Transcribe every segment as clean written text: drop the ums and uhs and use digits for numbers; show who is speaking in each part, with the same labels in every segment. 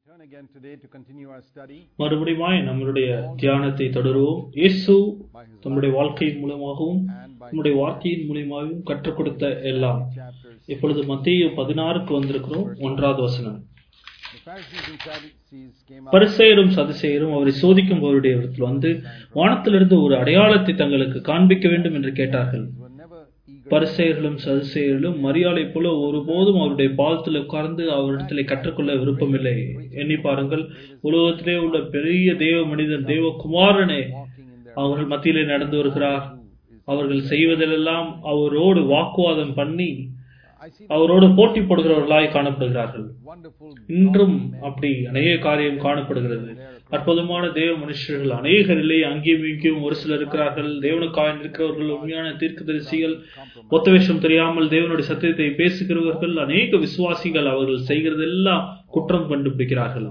Speaker 1: Turn again today to continue our study.
Speaker 2: மறுபடியும் நம்மளுடைய தியானத்தை தொடருவோம். இயேசு தம்முடைய வாழ்க்கையின் மூலமாகவும் நம்முடைய வார்த்தையின் மூலமாகவும் கற்றுக் கொடுத்த எல்லாம். இப்பொழுது மத்தேயு 16க்கு வந்திருக்கிறோம். 1வது வசனம். பரிசேயரும் சதுசேயரும் அவரை சோதிக்கும் அவருடைய இடத்தில் வந்து வானத்திலிருந்து ஒரு அடையாளத்தை தங்களுக்கு காண்பிக்க வேண்டும் என்று கேட்டார்கள். பரிசேயர்களும் சதுசேயர்களும் மரியாதை போல ஒருபோதும் அவருடைய பாதத்தில் உட்கார்ந்து அவரிடத்திலே கற்றுக்கொள்ள விருப்பமில்லை. எண்ணி பாருங்கள், உலகத்திலே உள்ள பெரிய தேவ மனிதன் தேவகுமாரனே அவர்கள் மத்தியிலே நடந்து வருகிறார். அவர்கள் செய்வதெல்லாம் அவரோடு வாக்குவாதம் பண்ணி அவரோடு போட்டி போடுகிறவர்களாய் காணப்படுகிறார்கள். இன்றும் அப்படி அநேக காரியம் காணப்படுகிறது. அற்புதமான தேவ மனுஷர்கள் அநேகரிலே அங்கேயும் இங்கேயும் ஒரு சிலர் இருக்கிறார்கள். தேவனுக்காக இருக்கிறவர்கள், உண்மையான தீர்க்கதரிசிகள், ஒத்த வேஷம் தெரியாமல் தேவனுடைய சத்தியத்தை பேசுகிறவர்கள், அநேக விசுவாசிகள் அவர்கள் செய்கிறதெல்லாம் குற்றம் கண்டுபிடிக்கிறார்கள்.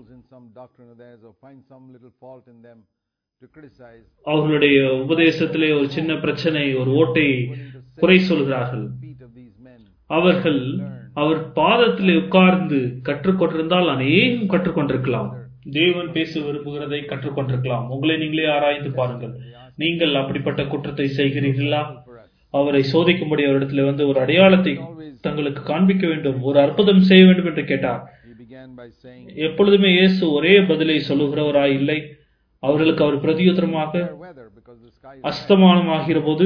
Speaker 2: அவர்களுடைய உபதேசத்திலே ஒரு சின்ன பிரச்சனை, ஒரு ஓட்டை குறை சொல்கிறார்கள். அவர்கள் அவர் பாதத்திலே உட்கார்ந்து கற்றுக்கொண்டிருந்தால் அநேகம் கற்றுக்கொண்டிருக்கலாம். தேவன் பேச விரும்புகிறதை கற்றுக்கொண்டிருக்கலாம். உங்களை நீங்களே ஆராய்ந்து பாருங்கள். நீங்கள் அப்படிப்பட்ட குற்றத்தை செய்கிறீர்களா? அவரை சோதிக்கும்படி அவரிடத்தில் வந்து ஒரு அடையாளத்தை தங்களுக்கு காண்பிக்க வேண்டும், ஒரு அற்புதம் செய்ய வேண்டும் என்று கேட்டார். எப்பொழுதுமே இயேசு ஒரே பதிலை சொல்லுகிறவராய் இல்லை. அவர்களுக்கு அவர் பிரதியுத்தரமாக, அஸ்தமானம் ஆகிற போது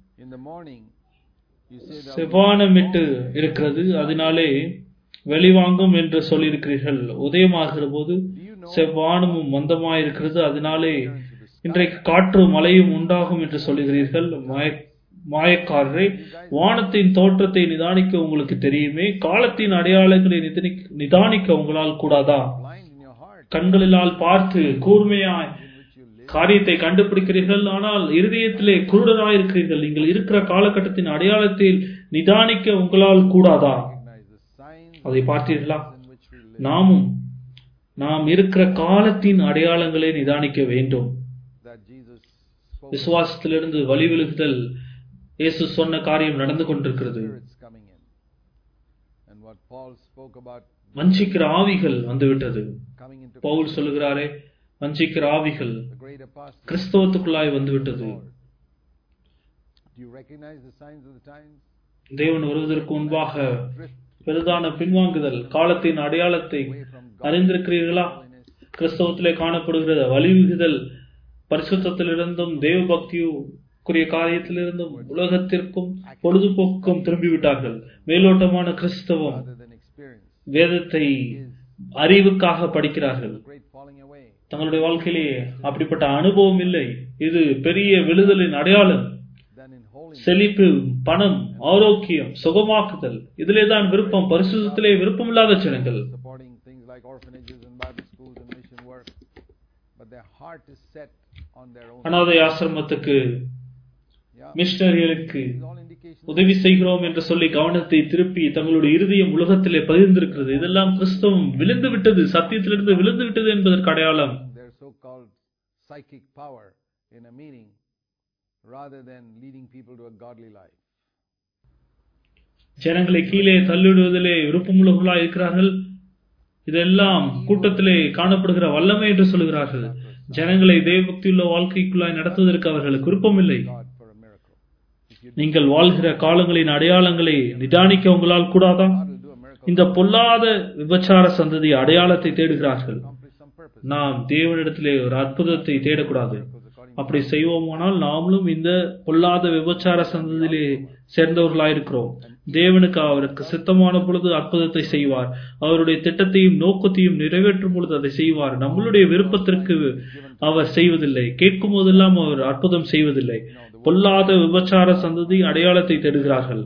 Speaker 2: செவ்வானமிட்டு இருக்கிறது, அதனாலே வெளிவாங்கும் என்று சொல்லியிருக்கிறீர்கள். உதயமாகிற போது செவ்வானமும் மந்தமாயிருக்கிறது, அதனாலே இன்றைக்கு காற்று மழையும் உண்டாகும் என்று சொல்லுகிறீர்கள். மாயக்காரரே, வானத்தின் தோற்றத்தை நிதானிக்க உங்களுக்கு தெரியுமே, காலத்தின் அடையாளங்களை நிதானிக்க உங்களால் கூடாதா? கண்களிலால் பார்த்து கூர்மையாய் காரியத்தை கண்டுபிடிக்கிறீர்கள், ஆனால் இருதயத்திலே குருடராயிருக்கிறீர்கள். நீங்கள் இருக்கிற காலகட்டத்தின் அடையாளத்தில் நிதானிக்க உங்களால் கூடாதா? அதை பார்த்தீர்களா? நாம் இருக்கிற காலத்தின் அடையாளங்களை நிதானிக்க வேண்டும். விசுவாசத்திலிருந்து வழி விலகுதல் இயேசு சொன்ன காரியம் நடந்து கொண்டிருக்கிறது. வஞ்சிக்கிற ஆவிகள் வந்துவிட்டது. பவுல் சொல்லுகிறாரே, வஞ்சிக்கிற ஆவிகள் கிறிஸ்தவத்துக்குள்ளாய் வந்துவிட்டது. தேவன் வருவதற்கு முன்பாக பெரிதான பின்வாங்குதல், காலத்தின் அடையாளத்தை அறிந்திருக்கிறீர்களா? கிறிஸ்தவத்திலே காணப்படுகிற வழிவிகுதல், பரிசுத்தத்திலிருந்தும் தேவ பக்தியுக்குரிய காரியத்திலிருந்தும் உலகத்திற்கும் பொழுதுபோக்கும் திரும்பிவிட்டார்கள். மேலோட்டமான கிறிஸ்தவம், வேதத்தை அறிவுக்காக படிக்கிறார்கள். தங்களுடைய வாழ்க்கையிலே அப்படிப்பட்ட அனுபவம் இல்லை. இது பெரிய விழுதலின் அடையாளம். செழிப்பு, பணம், ஆரோக்கியம், சுகமாக்குதல், இதிலே தான் விருப்பம். பரிசுத்தத்திலே விருப்பம் இல்லாத ஜனங்கள். அனாதை ஆசிரமத்துக்கு, மிஷனரிகளுக்கு உதவி செய்கிறோம் என்று சொல்லி கவனத்தை திருப்பி தங்களுடைய இருதயம் உலகத்திலே பதிந்திருக்கிறது. இதெல்லாம் கிறிஸ்தவம் விழுந்து விட்டது, சத்தியத்திலிருந்து விழுந்து விட்டது என்பதற்கு அடையாளம். ஜனங்களை கீழே தள்ளிவிடுவதிலே விருப்பமுள்ளவர்களாக இருக்கிறார்கள். இதெல்லாம் கூட்டத்திலே காணப்படுகிற வல்லமை என்று சொல்கிறார்கள். ஜனங்களை தேவபக்தியுள்ள வாழ்க்கைக்குள்ளாய் நடத்துவதற்கு அவர்களுக்கு விருப்பமில்லை. நீங்கள் வாழ்கிற காலங்களின் அடையாளங்களை நிதானிக்க உங்களால் கூடாதா? இந்த பொல்லாத விபச்சார சந்ததி அடையாளத்தை தேடுகிறார்கள். நாம் தேவனிடத்திலே ஒரு அற்புதத்தை தேடக்கூடாது. அப்படி செய்வோமானால் நாமளும் இந்த பொல்லாத விபச்சார சந்ததியிலே சேர்ந்தவர்களாயிருக்கிறோம். தேவனுக்கு அவருக்கு சித்தமான பொழுது அற்புதத்தை செய்வார். அவருடைய திட்டத்தையும் நோக்கத்தையும் நிறைவேற்றும் பொழுது அதை செய்வார். நம்மளுடைய விருப்பத்திற்கு அவர் செய்வதில்லை. கேட்கும் போதெல்லாம் அவர் அற்புதம் செய்வதில்லை. பொல்லாத விபச்சார சந்ததி அடையாளத்தை தேடுகிறார்கள்.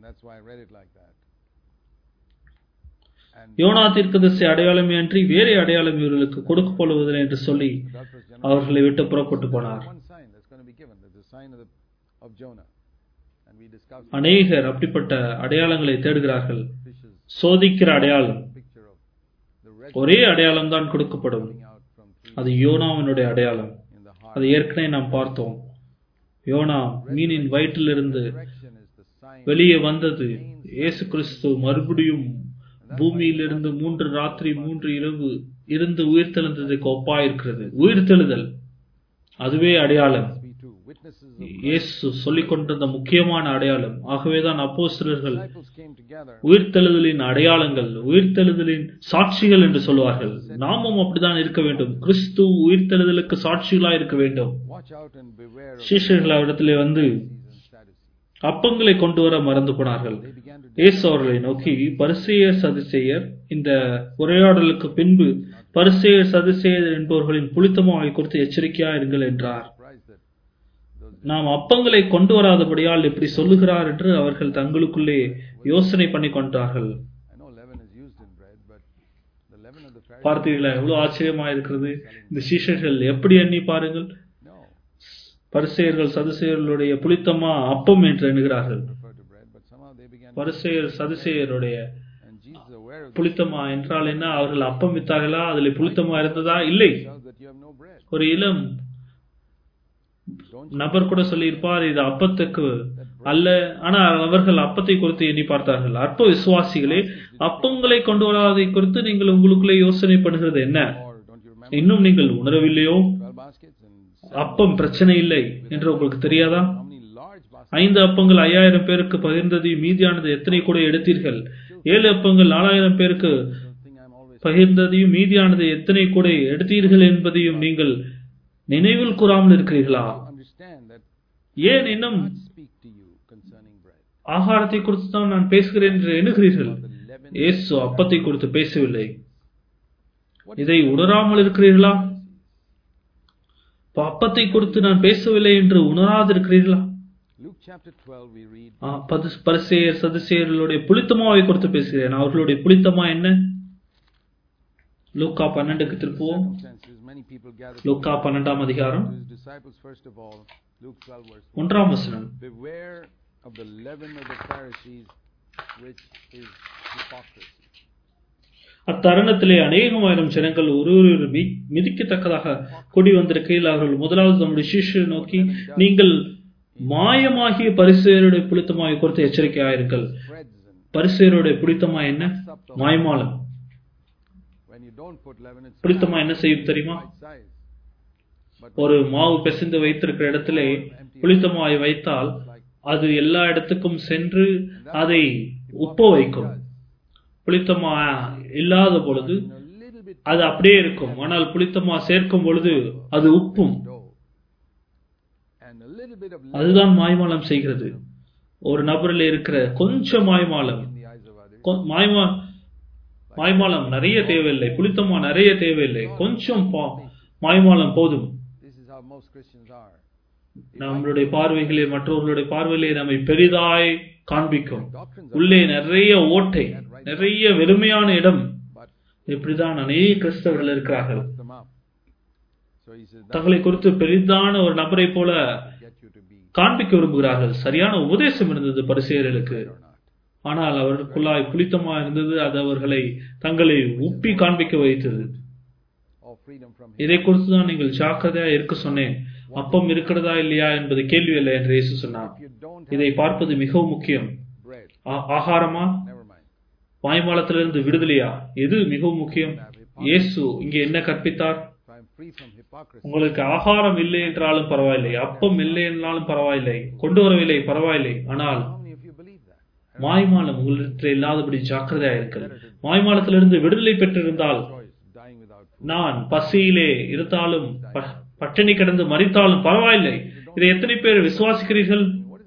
Speaker 2: யோனா தீர்க்கதரிசி அடையாளமே அன்றி வேறு அடையாளம் இவர்களுக்கு கொடுக்கப்படுவதில்லை என்று சொல்லி அவர்களை விட்டு புறப்பட்டு போனார். அநேகர் அப்படிப்பட்ட அடையாளங்களை தேடுகிறார்கள். சோதிக்கிற அடையாளம், ஒரே அடையாளம் தான் கொடுக்கப்படும். அது யோனாவினுடைய அடையாளம். அது ஏற்கனவே நாம் பார்த்தோம். யோனா மீனின் வயிற்றிலிருந்து வெளியே வந்தது. இயேசு கிறிஸ்து மறுபடியும் பூமியிலிருந்து 3 ராத்திரி 3 இரவு இருந்து உயிர்த்தெழுந்ததுக்கு ஒப்பாயிருக்கிறது. உயிர்த்தெழுதல் அதுவே அடையாளம். இயேசு சொல்லிக் கொண்டிருந்த முக்கியமான அடையாளம். ஆகவேதான் அப்போஸ்தலர்கள் உயிர்த்தெழுதலின் அடையாளங்கள், உயிர்த்தெழுதலின் சாட்சிகள் என்று சொல்வார்கள். நாமும் அப்படிதான் இருக்க வேண்டும். கிறிஸ்து உயிர்த்தெழுதலுக்கு சாட்சிகளாய் இருக்க வேண்டும். சீஷர்கள் அவரிடத்திலே வந்து அப்பங்களை கொண்டு வர மறந்து போனார்கள். இயேசு அவர்களை நோக்கி, பரிசேயர் சதுசேயர், இந்த உரையாடலுக்கு பின்பு பரிசேயர் சதுசேயர் என்பவர்களின் புளித்தமாவை குறித்து எச்சரிக்கையா இருங்கள் என்றார். நாம் அப்பங்களை கொண்டு வராதபடியால் இப்படி சொல்லுகிறார் என்று அவர்கள் தங்களுக்குள்ளே யோசனை பண்ணி கொண்டார்கள். பார்த்தீர்களா, எவ்வளவு ஆச்சரியமா இருக்கிறது. இந்த சீஷர்கள் எப்படி எண்ணி பாருங்கள். பரிசேயர்கள் சதுசேயர்களுடைய புளித்தமா அப்பம் என்று எண்ணுகிறார்கள். பரிசேயர் சதுசேயருடைய புளித்தமா என்றால் என்ன? அவர்கள் அப்பம் வித்தார்களா? அதில் புளித்தமா இருந்ததா? இல்லை. ஒரு இளம் நபர் கூட சொல்லியிருப்பார், இது அப்பத்துக்கு அல்ல. ஆனால் அவர்கள் அப்பத்தை குறித்து எண்ணி பார்த்தார்கள். அற்ப விசுவாசிகளே, அப்பங்களை கொண்டு வராதை குறித்து நீங்கள் உங்களுக்குள்ளே யோசனை பண்ணுகிறது என்ன? இன்னும் நீங்கள் உணரவில்லையோ? அப்பம் பிரச்சனை இல்லை என்று உங்களுக்கு தெரியாதா? 5 அப்பங்கள் 5000 பேருக்கு பகிர்ந்ததையும் மீதியானது எத்தனை கூட எடுத்தீர்கள்? 7 அப்பங்கள் 4000 பேருக்கு பகிர்ந்ததையும் மீதியானது எத்தனை கூட எடுத்தீர்கள் என்பதையும் நீங்கள் நினைவில் கூறாமல் இருக்கிறீர்களா? ஏன் இன்னும் ஆகாரத்தை குறித்து தான் நான் பேசுகிறேன் என்று எண்ணுகிறீர்கள்? இயேசு அப்பத்தை குறித்து பேசவில்லை. இதை உணராமல் இருக்கிறீர்களா? அப்பத்தை குறித்து நான் பேசவில்லை என்று உணராதிருக்கிறீர்களா? பரிசேயர் சதுசேயர்களுடைய புளித்தமாவை குறித்து பேசுகிறேன். அவர்களுடைய புளித்தமா என்ன? லூக்கா 12க்கு திருப்புவோம். லூக்கா 12ஆம் அதிகாரம் 1ஆம் வசனம். அத்தருணத்திலே அநேகமாயிரம் ஜனங்கள் ஒருவர் மிதிக்கத்தக்கதாக கூடி வந்திருக்கையில் அவர்கள் முதலாவது தம்முடைய சீஷரை நோக்கி, நீங்கள் மாயமாகிய பரிசேயருடைய புளித்தமாவை குறித்து எச்சரிக்கையாயிருங்கள். பரிசேயருடைய புளித்தமா என்ன? மாய்மாலம். புளித்தமா என்ன செய்யும் தெரியுமா? ஒரு மாவு பிசைந்து வைத்திருக்கிற இடத்திலே புளித்தமாவை வைத்தால் அது எல்லா இடத்துக்கும் சென்று அதை உப்ப வைக்கும். புளித்தமா இல்லாத பொழுது அது அப்படியே இருக்கும். ஆனால் புளித்தமா சேர்க்கும் பொழுது அது உப்பும். அதுதான் மாய்மாலம் செய்கிறது. ஒரு நபரில் இருக்கிற கொஞ்சம் மாய்மாலம் நிறைய தேவையில்லை. புளித்தமா நிறைய தேவையில்லை. கொஞ்சம் மாய்மாலம் போதும். நம்மளுடைய பார்வைகளே மற்றவர்களுடைய பார்வையிலே நம்மை பெரிதாய் காண்பிக்கும். உள்ளே நிறைய ஓட்டை, நிறைய வெறுமையான இடம். இப்படிதான் அநேக கிறிஸ்தவர்கள் இருக்கிறார்கள். தங்களை குறித்து பெரிதான ஒரு நபரை போல காண்பிக்க விரும்புகிறார்கள். சரியான உபதேசம் இருந்தது பரிசேயர்களுக்கு, ஆனால் அவர்களுக்குள்ளாய் புளித்தமா இருந்தது. அது அவர்களை தங்களை உப்பி காண்பிக்க வைத்தது. இதை குறித்துதான் நீங்கள் ஜாக்கிரதையா இருக்க சொன்னேன். அப்பம் இருக்கிறதா இல்லையா என்பது கேள்வி இல்லை என்று இயேசு சொன்னார். இதை பார்ப்பது மிகவும் முக்கியம். ஆகாரமா, மாய்மாலத்திலிருந்து விடுதலையா, எது மிகவும் முக்கியம்? இயேசு இங்கே என்ன கற்பித்தார்? உங்களுக்கு ஆகாரம் இல்லை என்றாலும் பரவாயில்லை, அப்பம் இல்லை என்றாலும் பரவாயில்லை, கொண்டு வரவில்லை பரவாயில்லை, ஆனால் மாய்மாலம் உங்களிடத்தில் இல்லாதபடி ஜாக்கிரதையா இருக்கிறது. மாய்மாலத்திலிருந்து விடுதலை பெற்றிருந்தால், நான் பசியிலே இருந்தாலும் பட்டினி கிடந்து மரித்தாலும் பரவாயில்லை. இதை எத்தனை பேர் விசுவாசிக்கிறீர்கள்?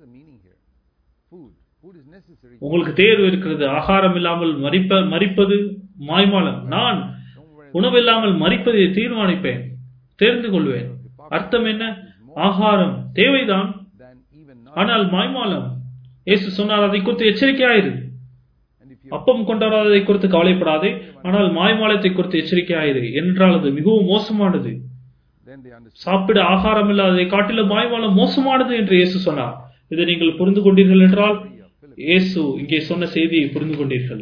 Speaker 2: உங்களுக்கு தேர்வு இருக்கிறது. ஆகாரம் இல்லாமல் மரிப்பது மாய்மாலம். நான் உணவில்லாமல் மரிப்பதை தீர்மானிப்பேன், தெரிந்து கொள்வேன். அர்த்தம் என்ன? ஆகாரம் தேவைதான், ஆனால் மாய்மாலம். இயேசு சொன்னார், அதை குறித்து எச்சரிக்கையாயிரு. அப்பம் கொண்டாடாததை குறித்து கவலைப்படாதே, ஆனால் மாய்மாலத்தை குறித்து எச்சரிக்கையாயிரு. என்றால் அது மிகவும் மோசமானது. சாப்பிட ஆகாரம் இல்லாததை காட்டிலும் மாய்மாலம் மோசமானது என்று இயேசு சொன்னார். இதை நீங்கள் புரிந்து கொண்டீர்கள் என்றால் இயேசு இங்கே சொன்ன செய்தியை புரிந்து கொண்டீர்கள்.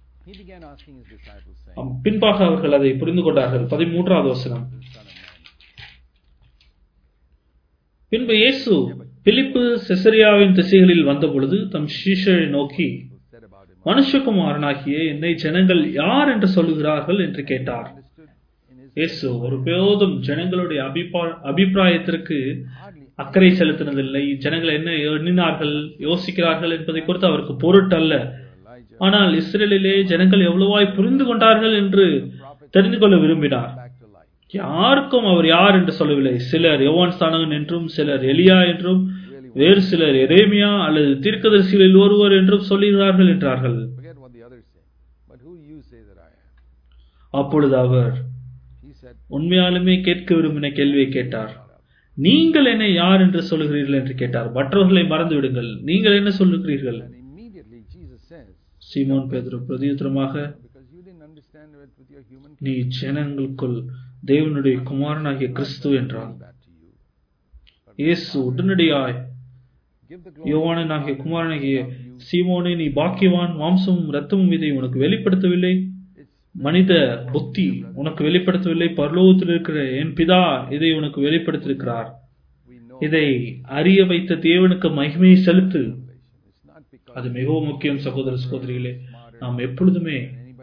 Speaker 2: பின்பாக அவர்கள் அதை புரிந்து கொண்டார்கள். 13வது வசனம். பின்பு இயேசு பிலிப்பு செசரியாவின் திசைகளில் வந்த பொழுது தம் சீஷரை நோக்கி, மனுஷகுமாரனாகிய என்னை ஜனங்கள் யார் என்று சொல்லுகிறார்கள் என்று கேட்டார். இயேசு ஒருபோதும் ஜனங்களுடைய அபிப்பிராயத்திற்கு அக்கறை செலுத்தினதில்லை. ஜனங்கள் என்ன எண்ணினார்கள், யோசிக்கிறார்கள் என்பதை குறித்து அவருக்கு பொருட்டல்ல. ஆனால் இஸ்ரேலிலே ஜனங்கள் எவ்வளவாய் புரிந்து கொண்டார்கள் என்று தெரிந்து கொள்ள விரும்பினார். யாருக்கும் அவர் யார் என்று சொல்லவில்லை. சிலர் யோவான் ஸ்நானகன் என்றும், சிலர் எலியா என்றும், வேறு சிலர் எரேமியா அல்லது தீர்க்கதரிசிகளில் ஒருவர் என்றும் சொல்லுகிறார்கள் என்றார்கள். அப்பொழுது அவர் உண்மையாலுமே கேட்க விரும்பின கேள்வியை கேட்டார். நீங்கள் என்னை யார் என்று சொல்லுகிறீர்கள் என்று கேட்டார். மற்றவர்களை மறந்து விடுங்கள், நீங்கள் என்ன சொல்லுகிறீர்கள்? சீமோன் பேதுரு பிரதியுத்தரமாக, நீ ஜனங்களுக்குள் தேவனுடைய குமாரனாகிய கிறிஸ்து என்றார். இயேசு உடனடியாய் யோவானாகிய குமாரனாகிய சீமோனே, நீ பாக்கியவான், மாம்சமும் இரத்தமும் இதை உனக்கு வெளிப்படுத்தவில்லை, மனித புத்தி உனக்கு வெளிப்படுத்தவில்லை, பரலோகத்தில் இருக்கிற என் பிதா இதை உனக்கு வெளிப்படுத்தியிருக்கிறார். இதை அறிய வைத்த தேவனுக்கு மகிமையை செலுத்து. அது மிகவும் முக்கியம் சகோதர சகோதரிகளே. நாம் எப்பொழுதுமே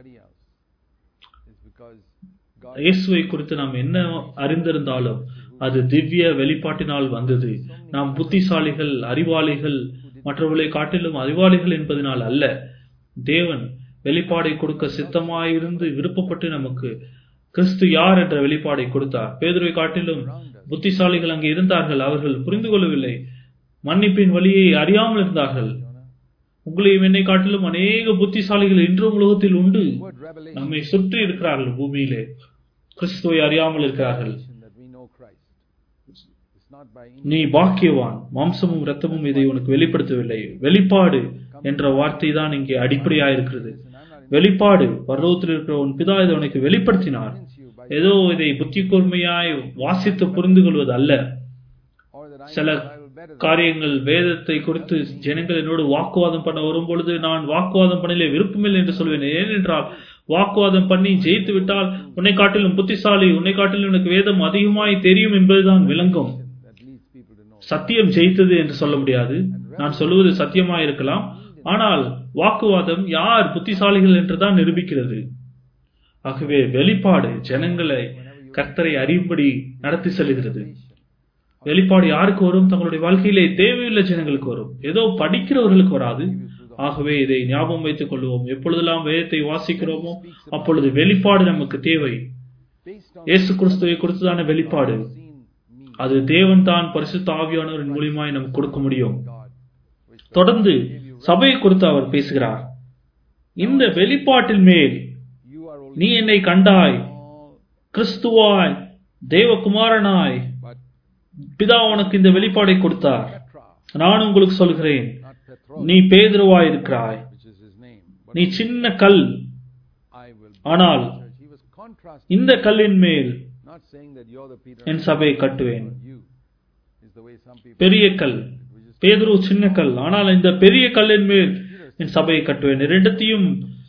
Speaker 2: இயேசுவை குறித்து நாம் என்ன அறிந்திருந்தாலும் அது திவ்ய வெளிப்பாட்டினால் வந்தது. நாம் புத்திசாலிகள், அறிவாளிகள், மற்றவர்களை காட்டிலும் அறிவாளிகள் என்பதனால் அல்ல. தேவன் வெளிப்பாடை கொடுக்க சித்தமாயிருந்து விருப்பப்பட்டு நமக்கு கிறிஸ்து யார் என்ற வெளிப்பாடை கொடுத்தார். பேதுருவை காட்டிலும் புத்திசாலிகள் அங்கே இருந்தார்கள். அவர்கள் புரிந்து கொள்ளவில்லை, மன்னிப்பின் வழியை அறியாமல் இருந்தார்கள். உங்களையும் என்னை காட்டிலும் அநேக புத்திசாலிகள் இன்றும் உலகத்தில் உண்டு. நம்மை சுற்றி இருக்கிறார்கள், பூமியிலே கிறிஸ்துவை அறியாமல் இருக்கிறார்கள். நீ பாக்கியவான், மாம்சமும் இரத்தமும் இதை உனக்கு வெளிப்படுத்தவில்லை. வெளிப்பாடு என்ற வார்த்தை தான் இங்கே அடிப்படையாயிருக்கிறது. வெளிப்பாடு, பரலோகத்தில் இருக்கிற உன் பிதா இதை உனக்கு வெளிப்படுத்தினார். ஏதோ இதை புத்தி கூர்மையாய் வாசித்து புரிந்து கொள்வது அல்ல. சில காரியங்கள் வேதத்தை குறித்து ஜனங்கள் என்னோடு வாக்குவாதம் பண்ண வரும் பொழுது நான் வாக்குவாதம் பண்ணல விருப்பமில்லை என்று சொல்வேன். ஏனென்றால் வாக்குவாதம் பண்ணி ஜெயித்து விட்டால் உன்னை காட்டிலும் புத்திசாலி, உன்னை காட்டிலும் எனக்கு வேதம் அதிகமாய் தெரியும் என்பதுதான் விளங்கும். சத்தியம் ஜெயித்தது என்று சொல்ல முடியாது. நான் சொல்லுவது சத்தியமாய் இருக்கலாம், ஆனால் வாக்குவாதம் யார் புத்திசாலிகள் என்றுதான் நிரூபிக்கிறது. ஆகவே வெளிப்பாடு ஜனங்களை கர்த்தரை அறியும்படி நடத்தி செல்கிறது. வெளிப்பாடு யாருக்கு வரும்? தங்களுடைய வாழ்க்கையிலே தேவையுள்ள ஜனங்களுக்கு வரும், ஏதோ படிக்கிறவர்களுக்கு வராது. ஆகவே இதை ஞாபகம் வைத்துக் கொள்வோம். எப்பொழுதெல்லாம் வேதத்தை வாசிக்கிறோமோ அப்பொழுது வெளிப்பாடு நமக்கு தேவை. இயேசு கிறிஸ்துவை குறித்துதான வெளிப்பாடு. அது தேவன் தான் பரிசுத்த ஆவியானவரின் மூலமாய் நமக்கு கொடுக்க முடியும். தொடர்ந்து சபையை குறித்து அவர் பேசுகிறார். இந்த வெளிப்பாட்டின் மேல் நீ என்னை கண்டாய், கிறிஸ்துவாய், தேவகுமாரனாய், பிதா உனக்கு இந்த வெளிப்பாடை கொடுத்தார். நான் உங்களுக்கு சொல்கிறேன், நீ பேதுருவாய் இருக்கிறாய். நீ சின்ன கல், ஆனால் இந்த கல்லின் மேல் என் சபையை கட்டுவேன். பெரிய கல், பேதுரு சின்ன கல், ஆனால் இந்த பெரிய கல்லின் மேல் என் சபையை கட்டுவேன். இரண்டத்தையும்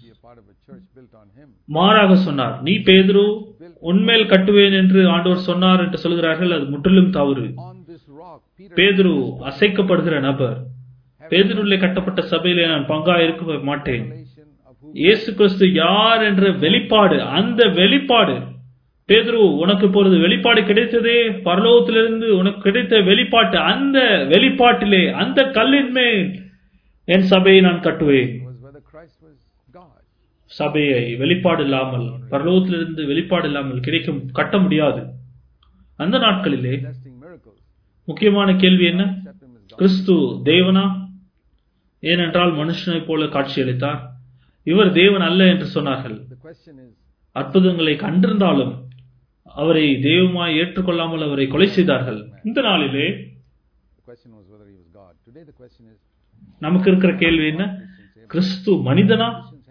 Speaker 2: மாறாக சொன்னார். நீ பேதுரு, உன்மேல் கட்டுவேன் என்று ஆண்டவர் சொன்னார் என்று சொல்கிறார்கள். அது முற்றிலும் தவறு. பேதுரு அசைக்கப்படுகிற நபர். பேதுருவிலே கட்டப்பட்ட சபையிலே நான் பங்கா இருக்க மாட்டேன். இயேசு கிறிஸ்து யார் என்ற வெளிப்பாடு, அந்த வெளிப்பாடு பேதுரு உனக்கு இப்பொழுது வெளிப்பாடு கிடைத்ததே, பரலோகத்திலிருந்து உனக்கு கிடைத்த வெளிப்பாட்டு, அந்த வெளிப்பாட்டிலே அந்த கல்லின் மேல் என் சபையை நான் கட்டுவேன். சபையை வெளிப்பாடு இல்லாமல், பரலோகத்திலிருந்து வெளிப்பாடு இல்லாமல் கிடைக்கும் கட்ட முடியாது. அந்த நாட்களிலே முக்கியமான கேள்வி என்ன? கிறிஸ்து தேவனா? ஏனென்றால் மனுஷனை போல காட்சியளித்தார். இவர் தேவன் அல்ல என்று சொன்னார்கள். அற்புதங்களை கண்டிருந்தாலும் அவரை தெய்வமாய் ஏற்றுக்கொள்ளாமல் அவரை கொலை செய்தார்கள். இந்த நாளிலே நமக்கு இருக்கிற கேள்வி என்ன? கிறிஸ்து மனிதனா?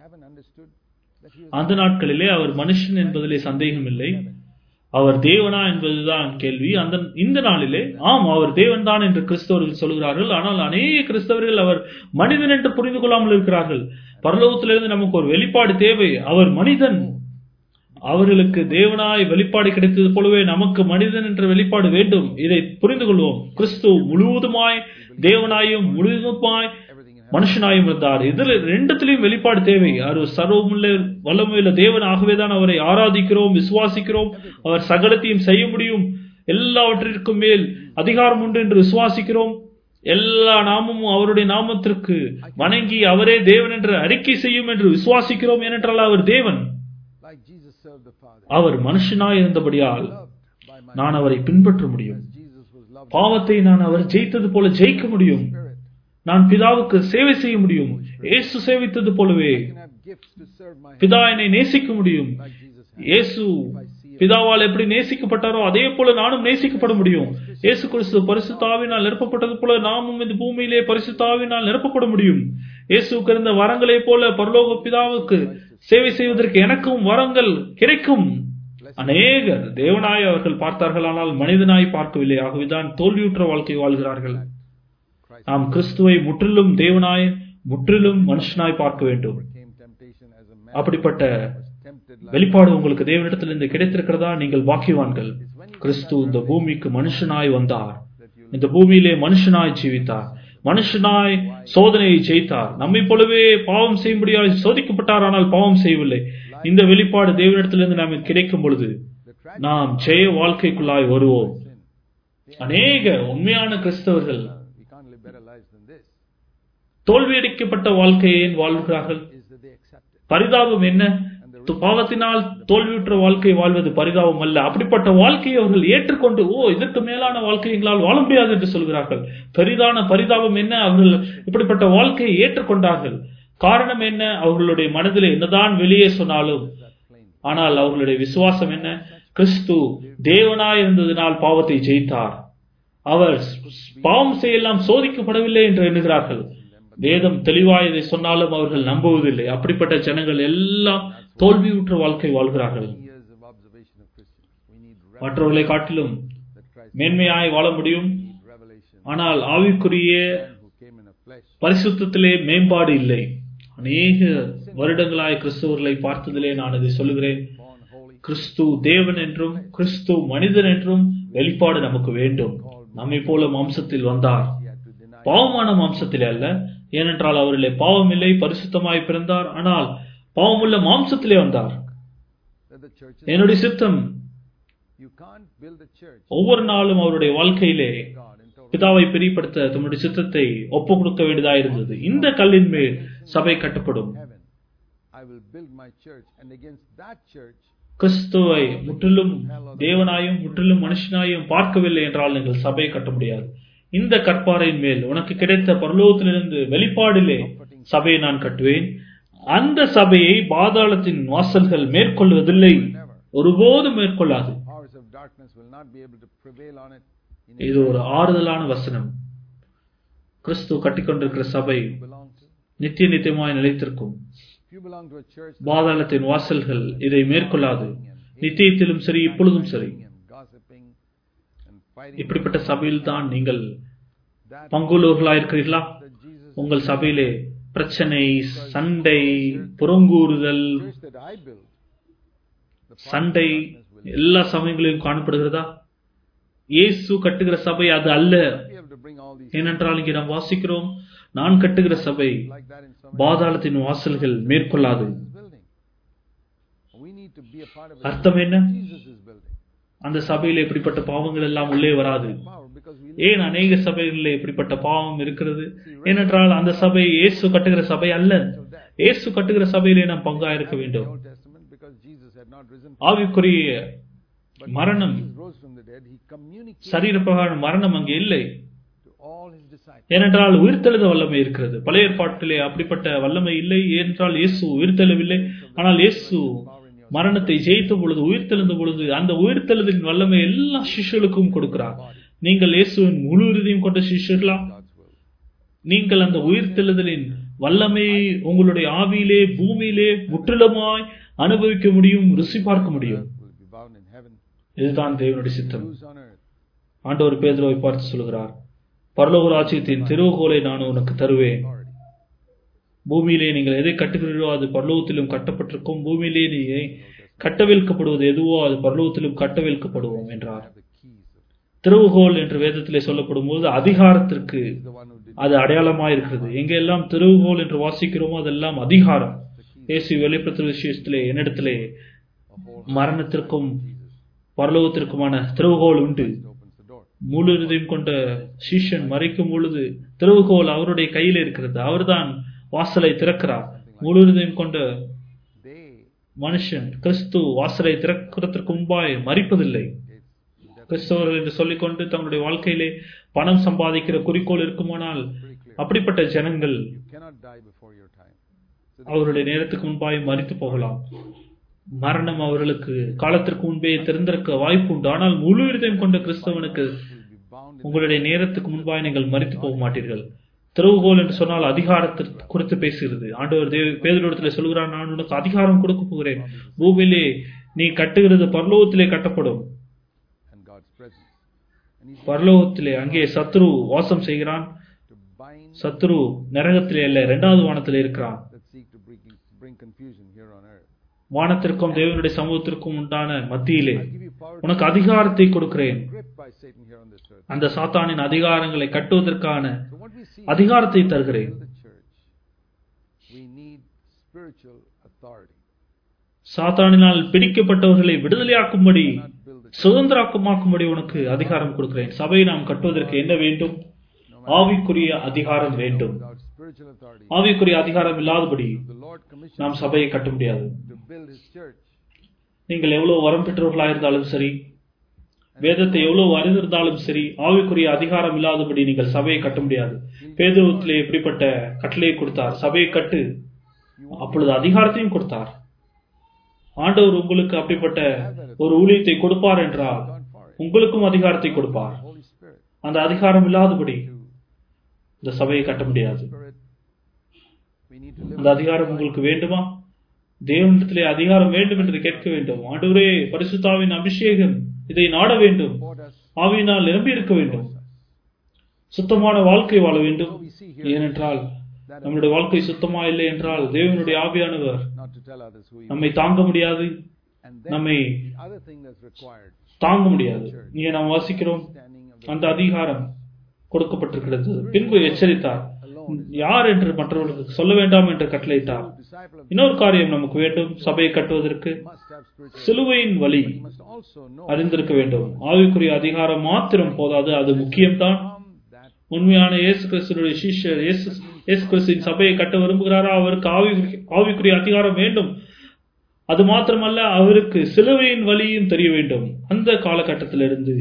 Speaker 2: அந்த நாட்களிலே அவர் மனுஷன் என்பதிலே சந்தேகம் இல்லை. அவர் தேவனா என்பதுதான் கேள்வி. இந்த நாளிலே ஆம், அவர் தேவன் தான் என்று கிறிஸ்தவர்கள் சொல்கிறார்கள். ஆனால் அநேக கிறிஸ்தவர்கள் அவர் மனிதன் என்று புரிந்து கொள்ளாமல் இருக்கிறார்கள். பரலோகத்திலிருந்து நமக்கு ஒரு வெளிப்பாடு தேவை. அவர் மனிதன். அவர்களுக்கு தேவனாய் வெளிப்பாடு கிடைத்தது போலவே நமக்கு மனிதன் என்ற வெளிப்பாடு வேண்டும். இதை புரிந்து கொள்வோம். கிறிஸ்து முழுவதுமாய் தேவனாயும் முழுவதுமாய் மனுஷனாயும் இருந்தார். இதுல ரெண்டுத்திலையும் வெளிப்பாடு தேவை. அவர் சர்வமுள்ள வல்லமையுள்ள தேவன். ஆகவேதான் அவரை ஆராதிக்கிறோம், விசுவாசிக்கிறோம். அவர் சகலத்தையும் செய்ய முடியும், எல்லாவற்றிற்கும் மேல் அதிகாரம் உண்டு என்று விசுவாசிக்கிறோம். எல்லா நாமமும் அவருடைய நாமத்திற்கு வணங்கி அவரே தேவன் என்று அறிக்கை செய்யும் என்று விசுவாசிக்கிறோம். ஏனென்றால் அவர் தேவன். அவர் மனுஷனாய் இருந்தபடியால் நான் அவரை பின்பற்ற முடியும். பாவத்தை நான் அவர் ஜெயித்தது போல ஜெயிக்க முடியும். நான் பிதாவுக்கு சேவை செய்ய முடியும். இயேசு சேவித்தது போலவே பிதா என்னை நேசிக்க முடியும். இயேசு பிதாவால் எப்படி நேசிக்கப்பட்டாரோ அதே போல நானும் நேசிக்கப்பட முடியும். இயேசு கிறிஸ்து பரிசுத்த ஆவியினால் நிரப்பப்பட்டது போல நாமும் இந்த பூமியிலே பரிசுத்த ஆவியினால் நிரப்பப்பட முடியும். இயேசுவுக்கு இருந்த வரங்களை போல பரலோக பிதாவுக்கு சேவை செய்வதற்கு எனக்கும் வரங்கள் கிடைக்கும். அநேகர் தேவனாய் அவர்கள் பார்த்தார்கள், ஆனால் மனிதனாய் பார்க்கவில்லை. ஆகவேதான் தோல்வியுற்ற வாழ்க்கை வாழ்கிறார்கள். நாம் கிறிஸ்துவை முற்றிலும் தேவனாய் முற்றிலும் மனுஷனாய் பார்க்க வேண்டும். அப்படிப்பட்ட வெளிப்பாடு உங்களுக்கு தேவனிடத்திலிருந்து கிடைத்திருக்கிறதா? நீங்கள் பாக்கியவான்கள். கிறிஸ்து இந்த பூமிக்கு மனுஷனாய் வந்தார். இந்த பூமியிலே மனுஷனாய் ஜீவித்தார். மனுஷனாய் சோதனையை ஜெயித்தார். நம்மை போலவே பாவம் செய்யும்படியாக சோதிக்கப்பட்டார், ஆனால் பாவம் செய்யவில்லை. இந்த வெளிப்பாடு தேவனிடத்திலிருந்து நாம் கிடைக்கும் பொழுது நாம் ஜெய வாழ்க்கைக்குள்ளாய் வருவோம். அநேக உண்மையான கிறிஸ்தவர்கள் தோல்வியடைக்கப்பட்ட வாழ்க்கையை வாழ்கிறார்கள். பரிதாபம் என்ன? பாவத்தினால் தோல்வியுற்ற வாழ்க்கை வாழ்வது பரிதாபம் அல்ல. அப்படிப்பட்ட வாழ்க்கையை அவர்கள் ஏற்றுக்கொண்டு இதற்கு மேலான வாழ்க்கை எங்களால் வாழ முடியாது என்று சொல்கிறார்கள். பெரிதான பரிதாபம் என்ன? அவர்கள் இப்படிப்பட்ட வாழ்க்கையை ஏற்றுக்கொண்டார்கள். காரணம் என்ன? அவர்களுடைய மனதிலே என்னதான் வெளியே சொன்னாலும், ஆனால் அவர்களுடைய விசுவாசம் என்ன? கிறிஸ்து தேவனாய் இருந்ததினால் பாவத்தை ஜெயித்தார். அவர் பாவம் செய்யலாம் சோதிக்கப்படவில்லை என்று எண்ணுகிறார்கள். வேதம் தெளிவாய் இதை சொன்னாலும் அவர்கள் நம்புவதில்லை. அப்படிப்பட்ட ஜனங்கள் எல்லாம் தோல்வியுற்ற வாழ்க்கை வாழ்கிறார்கள். மற்றவர்களை காட்டிலும் மேன்மையாய் வாழ முடியும், ஆனால் ஆவிக்குரிய பரிசுத்தத்திலே மேம்பாடு இல்லை. அநேக வருடங்களாய் கிறிஸ்தவர்களை பார்த்ததிலே நான் இதை சொல்லுகிறேன். கிறிஸ்து தேவன் என்றும் கிறிஸ்து மனிதன் என்றும் வெளிப்பாடு நமக்கு வேண்டும். நம்மை போல மாம்சத்தில் வந்தார், பாவமான மாம்சத்திலே அல்ல. ஏனென்றால் அவரிலே பாவம் இல்லை, பரிசுத்தமாய் பிறந்தார். ஆனால் பாவமுள்ள மாம்சத்திலே வந்தார். என்னுடைய சித்தம் ஒவ்வொரு நாளும் அவருடைய வாழ்க்கையிலே பிதாவை பிரியப்படுத்த தம்முடைய சித்தத்தை ஒப்பு கொடுக்க வேண்டியதாக இருந்தது. இந்த கல்லின் மேல் சபை கட்டப்படும். கிறிஸ்துவை முற்றிலும் தேவனாயும் முற்றிலும் மனுஷனாயும் பார்க்கவில்லை என்றால் நீங்கள் சபையை கட்ட முடியாது. இந்த கற்பாறையின் மேல் உனக்கு கிடைத்த பரலோகத்திலிருந்து வெளிப்பாடிலே சபையை நான் கட்டுவேன். அந்த சபையை பாதாளத்தின் வாசல்கள் மேற்கொள்வதில்லை, ஒருபோதும் மேற்கொள்ளாது. இது ஒரு ஆறுதலான வசனம். கிறிஸ்து கட்டிக்கொண்டிருக்கிற சபை நித்திய நித்தியமாய் நிலைத்திருக்கும். பாதாளத்தின் வாசல்கள் இதை மேற்கொள்ளாது. நித்தியத்திலும் சரி, இப்பொழுதும் சரி. இப்படிப்பட்ட சபையில் தான் நீங்கள் பங்குள்ளவர்களாயிருக்கிறீர்களா? உங்கள் சபையிலே பிரச்சனை, சண்டை, புறங்கூறுதல், சண்டை எல்லா சமயங்களிலும் காணப்படுகிறதா? இயேசு கட்டுகிற சபை அது அல்ல. ஏனென்றால் இங்கே நாம் வாசிக்கிறோம், நான் கட்டுகிற சபை பாதாளத்தின் வாசல்கள் மேற்கொள்ளாது. அர்த்தம் என்ன? அந்த சபையில் எப்படிப்பட்ட பாவங்கள் எல்லாம் உள்ளே வராது. ஏன் அநேக சபைகளில் எப்படிப்பட்ட பாவம் இருக்கிறது? ஏனென்றால் அந்த சபை இயேசு கட்டுகிற சபை அல்ல. இயேசு கட்டுகிற சபையிலே நாம் பங்காயிருக்க வேண்டும். ஆவிக்குரிய மரணம், சரீரப்பிரகார மரணம் அங்கே இல்லை. ஏனென்றால் உயிர்த்தெழுத வல்லமை இருக்கிறது. பழைய ஏற்பாட்டிலே அப்படிப்பட்ட வல்லமை இல்லை. ஏனென்றால் இயேசு உயிர்த்தெழவில்லை. ஆனால் இயேசு மரணத்தை ஜெயித்த பொழுது, உயிர்த்தெழுந்த பொழுது, அந்த உயிர்த்தெழுதின் வல்லமை எல்லா சிஷ்யர்களுக்கும் கொடுக்கிறார். நீங்கள் இயேசுவின் முழு இறுதியும் கொண்ட சிஷ்யர்களா? நீங்கள் அந்த உயிர்த்தெழுதலின் வல்லமை உங்களுடைய ஆவியிலே பூமியிலே முற்றிலுமாய் அனுபவிக்க முடியும், ருசி பார்க்க முடியும். இதுதான் தேவனுடைய சித்தம். ஆண்டவர் பேதுருவை பார்த்து சொல்கிறார், பரலோக ராஜ்யத்தின் திறவுகோலை நான் உனக்கு தருவேன். பூமியிலே நீங்கள் எதை கட்டுகிறீர்களோ அது பரலோகத்திலும் கட்டப்பட்டிருக்கும். பூமியிலே நீ கட்டவிழ்க்கப்படுவது எதுவோ அது பரலோகத்திலும் கட்டவிழ்க்கப்படுவோம் என்றார். திறவுகோல் என்று வேதத்திலே சொல்லப்படும் போது அதிகாரத்திற்கு
Speaker 1: He's the one who did
Speaker 2: அது அடையாளமாக இருக்கிறது. எங்கெல்லாம் திறவுகோல் என்று வாசிக்கிறோமோ அதெல்லாம் அதிகாரம். இயேசு வெளிப்படுத்தும் விசேஷத்திலே என்னிடத்திலே
Speaker 1: a whole
Speaker 2: மரணத்திற்கும் பரலோகத்திற்குமான திறவுகோல் உண்டு.
Speaker 1: opens the door.
Speaker 2: முழு இருதயம் கொண்ட சீஷன் மறைக்கும் பொழுது திறவுகோல் அவருடைய கையில் இருக்கிறது. அவர்தான் வாசலை திறக்கிறார். முழு இருதயம் கொண்ட
Speaker 1: They
Speaker 2: மனுஷன் கிறிஸ்து வாசலை திறக்கிறதற்கு முன்பாய் மறிப்பதில்லை. கிறிஸ்தவர்கள் என்று சொல்லிக்கொண்டு தங்களுடைய வாழ்க்கையிலே பணம் சம்பாதிக்கிற குறிக்கோள் இருக்குமானால்
Speaker 1: pretty clear.
Speaker 2: அப்படிப்பட்ட ஜனங்கள்
Speaker 1: You cannot die before your time. So
Speaker 2: அவருடைய நேரத்துக்கு முன்பாய் மறித்து போகலாம். மரணம் அவர்களுக்கு காலத்திற்கு முன்பே தெரிந்திருக்க வாய்ப்பு உண்டு. ஆனால் முழு இதயம் கொண்ட கிறிஸ்தவனுக்கு
Speaker 1: will be bound in
Speaker 2: உங்களுடைய நேரத்துக்கு முன்பாய் நீங்கள் மறித்து போக மாட்டீர்கள். திறவுகோல் என்று சொன்னால் அதிகாரத்தை குறித்து பேசுகிறது. ஆண்டவர் பேதுருவிடத்தில் சொல்கிறார், நான் உனக்கு அதிகாரம் கொடுக்க போகிறேன். பூமியிலே நீ கட்டுகிறது பரலோகத்திலே கட்டப்படும்.
Speaker 1: and God's presence. And he's
Speaker 2: பரலோகத்திலே அங்கே சத்ரு வாசம் செய்கிறான்.
Speaker 1: to bind
Speaker 2: சத்ரு நரகத்திலே அல்ல, இரண்டாவது வானத்திலே இருக்கிறான்.
Speaker 1: that seek to bring confusion here on earth.
Speaker 2: வானத்திற்கும் தேவனுடைய சமூகத்திற்கும் உண்டான மத்தியிலே
Speaker 1: I'll give you power to
Speaker 2: உனக்கு அதிகாரத்தை கொடுக்கிறேன்.
Speaker 1: be gripped by Satan here on this earth.
Speaker 2: அந்த சாத்தானின் அதிகாரங்களை கட்டுவதற்கான
Speaker 1: So what we see
Speaker 2: அதிகாரத்தை
Speaker 1: in
Speaker 2: தருகிறேன்.
Speaker 1: the church, we need spiritual authority.
Speaker 2: சாத்தானினால் பிடிக்கப்பட்டவர்களை விடுதலையாக்கும்படி
Speaker 1: Not build the
Speaker 2: சுதந்திரமாக்கும்படி உனக்கு அதிகாரம் கொடுக்கிறேன். சபையை நாம் கட்டுவதற்கு என்ன வேண்டும்? ஆவிக்குரிய அதிகாரம் வேண்டும்.
Speaker 1: without spiritual authority.
Speaker 2: ஆவிக்குரிய அதிகாரம் இல்லாதபடி
Speaker 1: The Lord commissioned
Speaker 2: நாம் சபையை கட்ட முடியாது.
Speaker 1: to build his church.
Speaker 2: நீங்கள் எவ்வளவு வரம் பெற்றவர்களாக இருந்தாலும் சரி, வேதத்தை எவ்வளவு அறிந்திருந்தாலும் சரி, ஆவிக்குரிய அதிகாரம் இல்லாதபடி நீங்கள் சபையை கட்ட முடியாது. பேதுருவிலே எப்படிப்பட்ட கட்டளையை கொடுத்தார்? சபையை கட்டு. அப்பொழுது அதிகாரத்தையும் கொடுத்தார். ஆண்டவர் உங்களுக்கு அப்படிப்பட்ட ஒரு ஊழியத்தை கொடுப்பார் என்றால்
Speaker 1: God for it.
Speaker 2: உங்களுக்கும் அதிகாரத்தை கொடுப்பார்.
Speaker 1: Holy Spirit.
Speaker 2: அந்த அதிகாரம் இல்லாதபடி
Speaker 1: To
Speaker 2: இந்த சபையை கட்ட முடியாது.
Speaker 1: Spirit. We need to live.
Speaker 2: அந்த அதிகாரம் உங்களுக்கு வேண்டுமா? தேவனிடத்திலே அதிகாரம் வேண்டும் என்று கேட்க வேண்டும். ஆண்டவரே, பரிசுத்தாவின் அபிஷேகம் இதை நாட வேண்டும்.
Speaker 1: Support us.
Speaker 2: ஆவியினால் நிரம்பி இருக்க வேண்டும். சுத்தமான வாழ்க்கை வாழ வேண்டும்.
Speaker 1: So we see here
Speaker 2: ஏனென்றால் நம்முடைய வாழ்க்கை சுத்தமா இல்லை என்றால் தேவனுடைய ஆவியானவர்
Speaker 1: not to tell others who you
Speaker 2: நம்மை தாங்க முடியாது.
Speaker 1: and then
Speaker 2: நம்மை
Speaker 1: the other thing that's required
Speaker 2: தாங்க முடியாது. இங்கே நாம் வாசிக்கிறோம்,
Speaker 1: standing of the
Speaker 2: அந்த அதிகாரம் கொடுக்கப்பட்டிருக்கிறது. பின்பு எச்சரித்தார், யார் என்று மற்றவர்களுக்கு சொல்ல வேண்டாம் என்று கட்டளையிட்டார்.
Speaker 1: disciple of
Speaker 2: இன்னொரு காரியம் நமக்கு வேண்டும். சபையை கட்டுவதற்கு
Speaker 1: must have spiritual
Speaker 2: சிலுவையின் வழி
Speaker 1: he must also know
Speaker 2: அறிந்திருக்க வேண்டும். ஆவிக்குரிய அதிகாரம் மாத்திரம் போதாது, அது முக்கியம்தான்.
Speaker 1: from that
Speaker 2: உண்மையான இயேசு கிறிஸ்துவினுடைய சீஷர் இயேசு கிறிஸ்துவின் சபையை கட்ட விரும்புகிறாரா? அவருக்கு ஆவிக்குரிய அதிகாரம் வேண்டும். அது மாத்திரமல்ல, அவருக்கு சிலுவையின் வழியும் தெரிய வேண்டும். அந்த காலகட்டத்திலிருந்து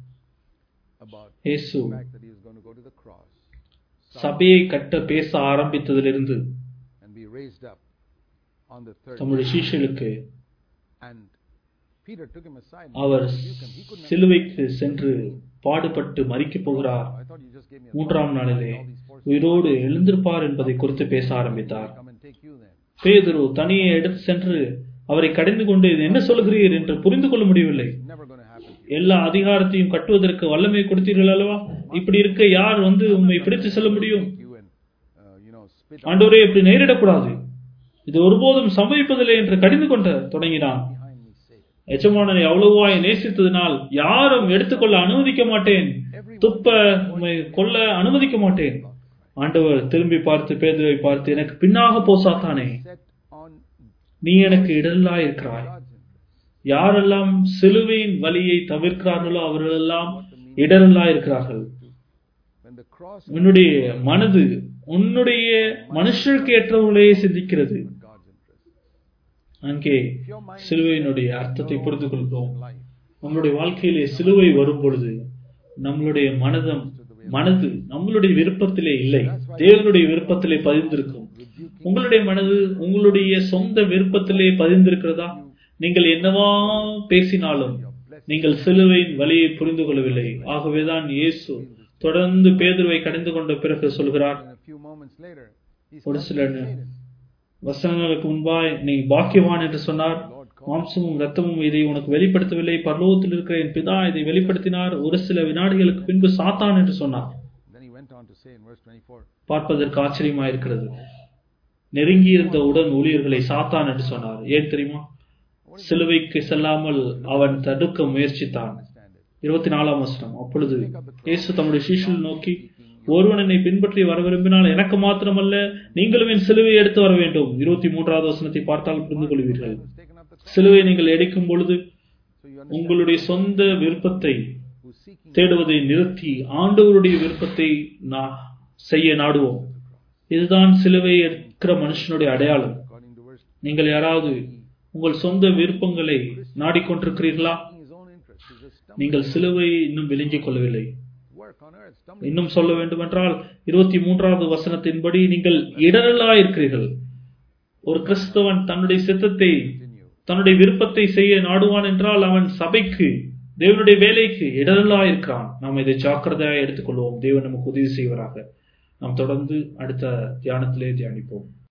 Speaker 1: about
Speaker 2: இயேசு
Speaker 1: the fact that he is going to go to the cross
Speaker 2: சபையை கட்ட பேச ஆரம்பித்ததிலிருந்து
Speaker 1: and be raised up on the third
Speaker 2: தம்முடைய சீஷர்களுக்கு
Speaker 1: and Peter took him aside and
Speaker 2: our
Speaker 1: rebuked him. He couldn't understand.
Speaker 2: சிலுவைக்கு சென்று பாடுபட்டு மரிக்கப் போகிறார்.
Speaker 1: I thought you just gave me a
Speaker 2: மூன்றாம் நாளிலே
Speaker 1: all these forces
Speaker 2: உயிரோடு எழுந்திருப்பார் என்பதை குறித்து பேச ஆரம்பித்தார்.
Speaker 1: come and take you then.
Speaker 2: பேதுரு தனியே எடுத்து சென்று அவரை கடிந்து கொண்டு இது என்ன சொல்கிறீர் என்று புரிந்து கொள்ள முடியவில்லை.
Speaker 1: Never going to happen to you.
Speaker 2: எல்லா அதிகாரத்தையும் கட்டுவதற்கு வல்லமை கொடுத்தீர்கள் அல்லவா? இப்படி இருக்க யார் உம்மை பிடித்து செல்ல முடியும்?
Speaker 1: You and spit
Speaker 2: ஆண்டவரே, இப்படி நேரிடக்கூடாது, இது ஒருபோதும் சம்பவிப்பதில்லை என்று கடிந்து கொண்டு தொடங்கினான்.
Speaker 1: behind me, Satan.
Speaker 2: எஜமானனை அவ்வளவாய் நேசித்ததினால் யாரும் எடுத்துக்கொள்ள அனுமதிக்க மாட்டேன், துப்ப உம்மை கொல்ல அனுமதிக்க மாட்டேன். ஆண்டவர் திரும்பி பார்த்து பேதுருவை பார்த்து, எனக்கு பின்னாக போ சாத்தானே,
Speaker 1: Set on
Speaker 2: நீ எனக்கு இடரலாய் இருக்கிறாய்.
Speaker 1: God's interest.
Speaker 2: யாரெல்லாம் சிலுவையின் வழியை தவிர்க்கிறார்களோ அவர்களெல்லாம் இடரலாய் இருக்கிறார்கள்.
Speaker 1: When the cross
Speaker 2: உன்னுடைய மனது உன்னுடைய மனுஷருக்கு ஏற்றவர்களே சிந்திக்கிறது.
Speaker 1: God's interest.
Speaker 2: அங்கே சிலுவையினுடைய அர்த்தத்தை புரிந்து கொள்கிறோம். நம்மளுடைய வாழ்க்கையிலே சிலுவை வரும் பொழுது நம்மளுடைய மனது நம்மளுடைய விருப்பத்திலே இல்லை, தேவனுடைய விருப்பத்திலே பதிந்திருக்கும். உங்களுடைய மனது உங்களுடைய சொந்த விருப்பத்திலே பதிந்திருக்கிறதா? நீங்கள் என்னவா பேசினாலும் நீங்கள் சிலுவையின் வழியை புரிந்து கொள்ளவில்லை. ஆகவேதான் இயேசு தொடர்ந்து பேதுருவை கடிந்து கொண்ட பிறகு சொல்கிறார்,
Speaker 1: And a few moments later, he
Speaker 2: ஒரு
Speaker 1: said,
Speaker 2: சில
Speaker 1: Satan,
Speaker 2: வசனங்களுக்கு முன்பாய் நீ பாக்கியவான் என்று சொன்னார். மாம்சமும் ரத்தமும் இதை உனக்கு வெளிப்படுத்தவில்லை, பரலோகத்தில் இருக்கிற என் பிதா இதை வெளிப்படுத்தினார். ஒரு சில வினாடிகளுக்கு பின்பு சாத்தான் என்று சொன்னார்.
Speaker 1: then he went on to say in verse 24,
Speaker 2: பார்ப்பதற்கு ஆச்சரியமாயிருக்கிறது. நெருங்கி இருந்த உடன் ஊழியர்களை சாத்தான் என்று சொன்னார். ஏன் தெரியுமா? சிலுவைக்கு செல்லாமல் அவன் தடுக்க முயற்சித்தான்.
Speaker 1: understand it.
Speaker 2: 24ஆம் வசனம். அப்பொழுது இயேசு தம்முடைய சீஷர்களை நோக்கி, ஒருவன் என்னை பின்பற்றி வர விரும்பினால் எனக்கு மாத்திரமல்ல, நீங்களும் என் சிலுவையை எடுத்து வர வேண்டும். 23வது வசனத்தை பார்த்தால் புரிந்து கொள்வீர்கள். சிலுவையை நீங்கள் எடுக்கும் பொழுது உங்களுடைய சொந்த விருப்பத்தை தேடுவதை நிறுத்தி ஆண்டவருடைய விருப்பத்தை செய்ய நாடுவோம். இதுதான் சிலுவை எடுக்கிற மனுஷனுடைய அடையாளம். நீங்கள் யாராவது உங்கள் சொந்த விருப்பங்களை நாடிக்கொண்டிருக்கிறீர்களா? நீங்கள் சிலுவையை இன்னும் விளங்கிக் கொள்ளவில்லை. இன்னும் சொல்ல வேண்டுமென்றால் 23வது வசனத்தின்படி நீங்கள் இடரலாயிருக்கிறீர்கள். ஒரு கிறிஸ்தவன் தன்னுடைய சித்தத்தை, தன்னுடைய விருப்பத்தை செய்ய நாடுவான் என்றால் அவன் சபைக்கு, தேவனுடைய வேலைக்கு இடரலாயிருக்கிறான். நாம் இதை ஜாக்கிரதையாக எடுத்துக்கொள்வோம். தேவன் நமக்கு உதவி செய்வராக. நாம் தொடர்ந்து அடுத்த தியானத்திலே தியானிப்போம்.